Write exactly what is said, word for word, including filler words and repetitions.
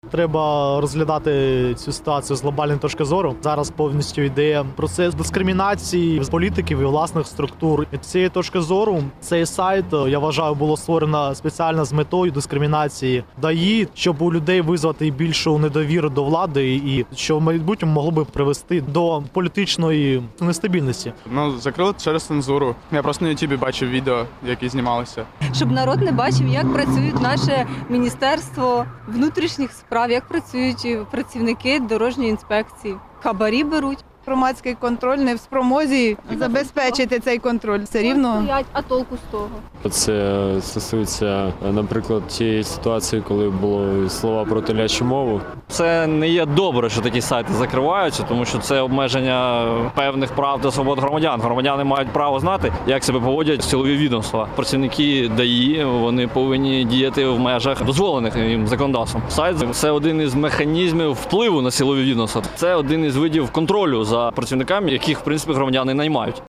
Треба розглядати цю ситуацію з глобальної точки зору. Зараз повністю йде процес дискримінації з політиків і власних структур. І з цієї точки зору цей сайт, я вважаю, було створено спеціально з метою дискримінації ДАІ, щоб у людей визвати більшу недовіру до влади і що в майбутньому могло би привести до політичної нестабільності. Ну, закрили через цензуру. Я просто на ютубі бачив відео, які знімалися. Щоб народ не бачив, як працюють наше Міністерство внутрішніх справ, як працюють працівники дорожньої інспекції. Хабарі беруть. Громадський контроль не в спромозі забезпечити цей контроль. Все рівно. А толку з того? Це стосується, наприклад, тієї ситуації, коли були слова про телячу мову. Це не є добре, що такі сайти закриваються, тому що це обмеження певних прав та свобод громадян. Громадяни мають право знати, як себе поводять силові відомства. Працівники ДАІ, вони повинні діяти в межах дозволених їм законодавством. Сайт – це один із механізмів впливу на силові відомства. Це один із видів контролю за працівниками, яких, в принципі, громадяни наймають.